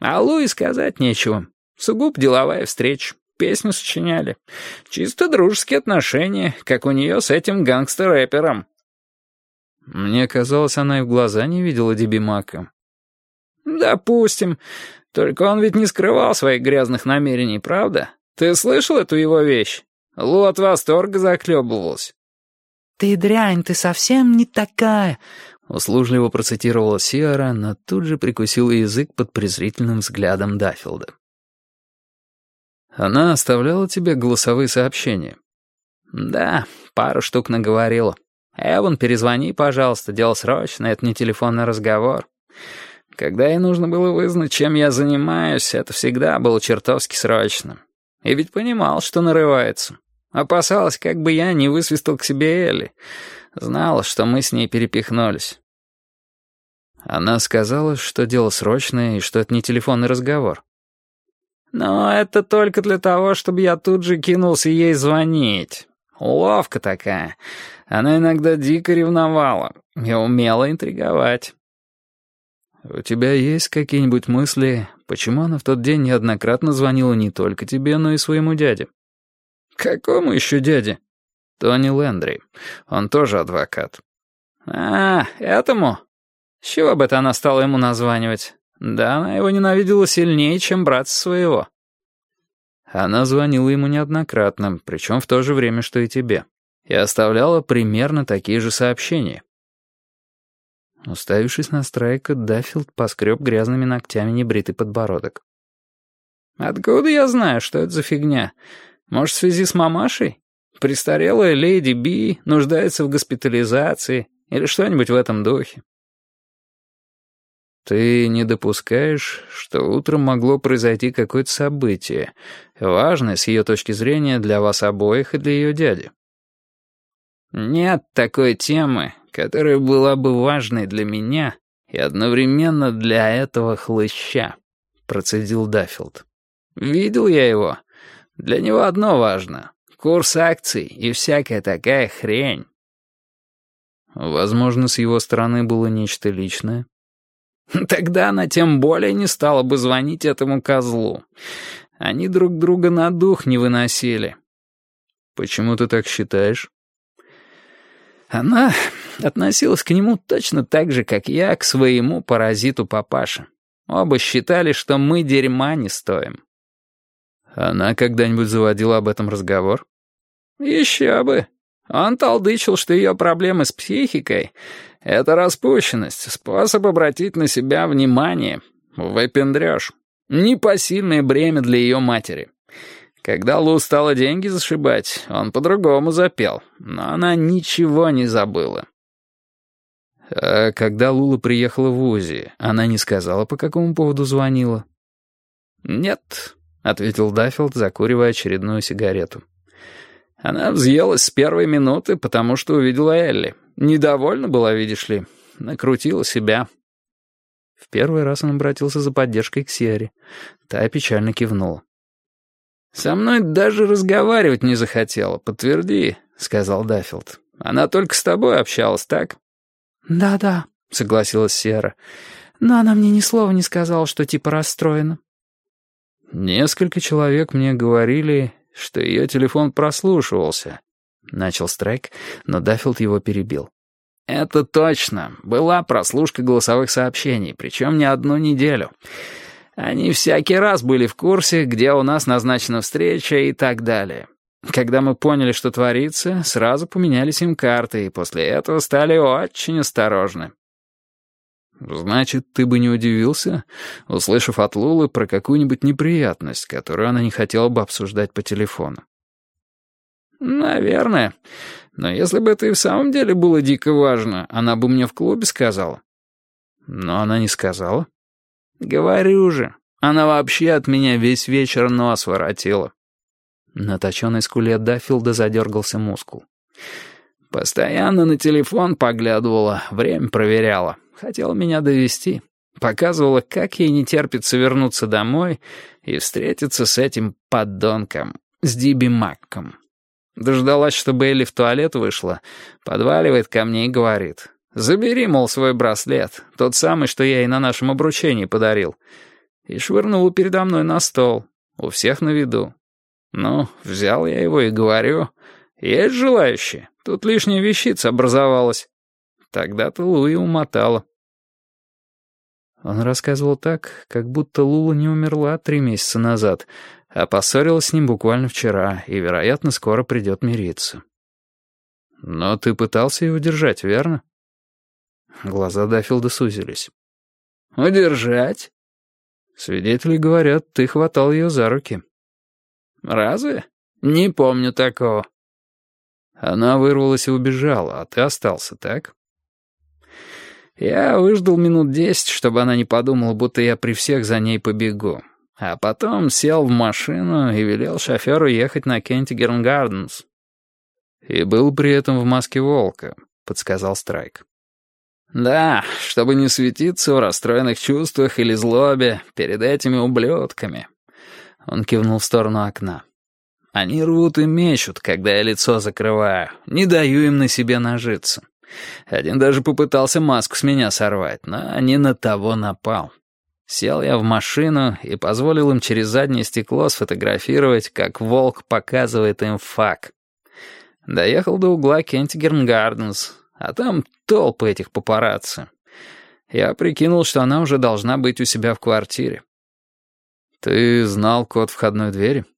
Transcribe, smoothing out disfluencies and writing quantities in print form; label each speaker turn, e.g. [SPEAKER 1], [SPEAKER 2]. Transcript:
[SPEAKER 1] А Луи сказать нечего. Сугубо деловая встреча. Песню сочиняли. Чисто дружеские отношения, как у нее с этим гангстер-рэпером.
[SPEAKER 2] Мне казалось, она и в глаза не видела Диби Мака.
[SPEAKER 1] Допустим. Только он ведь не скрывал своих грязных намерений, правда? Ты слышал эту его вещь? Лу от восторга захлебывалась.
[SPEAKER 2] «Ты дрянь, ты совсем не такая», — услужливо процитировала Сиара, но тут же прикусила язык под презрительным взглядом Даффилда. «Она оставляла тебе голосовые сообщения?»
[SPEAKER 1] «Да, пару штук наговорила. Эван, перезвони, пожалуйста, дело срочно, это не телефонный разговор. Когда ей нужно было вызнать, чем я занимаюсь, это всегда было чертовски срочно. И ведь понимал, что нарывается. Опасалась, как бы я не высвистал к себе Элли. Знала, что мы с ней перепихнулись».
[SPEAKER 2] Она сказала, что дело срочное и что это не телефонный разговор.
[SPEAKER 1] «Но это только для того, чтобы я тут же кинулся ей звонить. Уловка такая. Она иногда дико ревновала и умела интриговать».
[SPEAKER 2] «У тебя есть какие-нибудь мысли, почему она в тот день неоднократно звонила не только тебе, но и своему дяде?»
[SPEAKER 1] «Какому еще дяде?»
[SPEAKER 2] «Тони Лэндри. Он тоже адвокат».
[SPEAKER 1] «А, этому? С чего бы это она стала ему названивать? Да, она его ненавидела сильнее, чем братца своего».
[SPEAKER 2] Она звонила ему неоднократно, причем в то же время, что и тебе, и оставляла примерно такие же сообщения. Уставившись на Страйка, Даффилд поскреб грязными ногтями небритый подбородок.
[SPEAKER 1] «Откуда я знаю, что это за фигня? Может, в связи с мамашей? Престарелая леди Би нуждается в госпитализации или что-нибудь в этом духе».
[SPEAKER 2] «Ты не допускаешь, что утром могло произойти какое-то событие, важное с ее точки зрения для вас обоих и для ее дяди?»
[SPEAKER 1] «Нет такой темы, которая была бы важной для меня и одновременно для этого хлыща», — процедил Даффилд. «Видел я его. Для него одно важно — курс акций и всякая такая хрень».
[SPEAKER 2] «Возможно, с его стороны было нечто личное».
[SPEAKER 1] «Тогда она тем более не стала бы звонить этому козлу. Они друг друга на дух не выносили».
[SPEAKER 2] «Почему ты так считаешь?»
[SPEAKER 1] Она относилась к нему точно так же, как я к своему паразиту папаше. Оба считали, что мы дерьма не стоим.
[SPEAKER 2] Она когда-нибудь заводила об этом разговор?
[SPEAKER 1] Еще бы. Он толдычил, что ее проблемы с психикой — это распущенность, способ обратить на себя внимание, выпендрёж, непосильное бремя для ее матери. Когда Лу стала деньги зашибать, он по-другому запел, но она ничего не забыла.
[SPEAKER 2] А когда Лула приехала в УЗИ, она не сказала, по какому поводу звонила?
[SPEAKER 1] «Нет», — ответил Даффилд, закуривая очередную сигарету. «Она взъелась с первой минуты, потому что увидела Элли. Недовольна была, видишь ли, накрутила себя».
[SPEAKER 2] В первый раз он обратился за поддержкой к Сиаре. Та печально кивнула.
[SPEAKER 1] «Со мной даже разговаривать не захотела, подтверди», — сказал Даффилд. «Она только с тобой общалась, так?»
[SPEAKER 2] «Да-да», — согласилась Сиара. «Но она мне ни слова не сказала, что типа расстроена». «Несколько человек мне говорили, что ее телефон прослушивался», — начал Страйк, но Даффилд его перебил.
[SPEAKER 1] «Это точно. Была прослушка голосовых сообщений, причем не одну неделю. Они всякий раз были в курсе, где у нас назначена встреча и так далее. Когда мы поняли, что творится, сразу поменяли сим-карты, и после этого стали очень осторожны».
[SPEAKER 2] «Значит, ты бы не удивился, услышав от Лулы про какую-нибудь неприятность, которую она не хотела бы обсуждать по телефону?»
[SPEAKER 1] «Наверное. Но если бы это и в самом деле было дико важно, она бы мне в клубе сказала».
[SPEAKER 2] «Но она не сказала?»
[SPEAKER 1] «Говорю же, она вообще от меня весь вечер нос воротила».
[SPEAKER 2] На точенной скуле Даффилда задергался мускул.
[SPEAKER 1] «Постоянно на телефон поглядывала, время проверяла. Хотела меня довести. Показывала, как ей не терпится вернуться домой и встретиться с этим подонком, с Диби Макком. Дождалась, чтобы Элли в туалет вышла, подваливает ко мне и говорит: «Забери, мол, свой браслет, тот самый, что я ей на нашем обручении подарил. и швырнула передо мной на стол, у всех на виду. Ну, взял я его и говорю: «Есть желающие? Тут лишняя вещица образовалась». Тогда-то Луи умотала.
[SPEAKER 2] Он рассказывал так, как будто Лула не умерла 3 месяца назад, а поссорилась с ним буквально вчера и, вероятно, скоро придет мириться. «Но ты пытался ее удержать, верно?» Глаза Даффилда сузились.
[SPEAKER 1] «Удержать?»
[SPEAKER 2] «Свидетели говорят, ты хватал ее за руки».
[SPEAKER 1] «Разве? Не помню такого».
[SPEAKER 2] Она вырвалась и убежала, а ты остался, так?
[SPEAKER 1] Я выждал минут 10, чтобы она не подумала, будто я при всех за ней побегу. А потом сел в машину и велел шоферу ехать на Кентигерн Гарденс.
[SPEAKER 2] «И был при этом в маске волка», — подсказал Страйк.
[SPEAKER 1] «Да, чтобы не светиться в расстроенных чувствах или злобе перед этими ублюдками». Он кивнул в сторону окна. «Они рвут и мечут, когда я лицо закрываю. Не даю им на себе нажиться. Один даже попытался маску с меня сорвать, но не на того напал. Сел я в машину и позволил им через заднее стекло сфотографировать, как волк показывает им фак. Доехал до угла Кентигерн Гарденс, а там толпы этих папарацци. Я прикинул, что она уже должна быть у себя в квартире».
[SPEAKER 2] «Ты знал код входной двери?»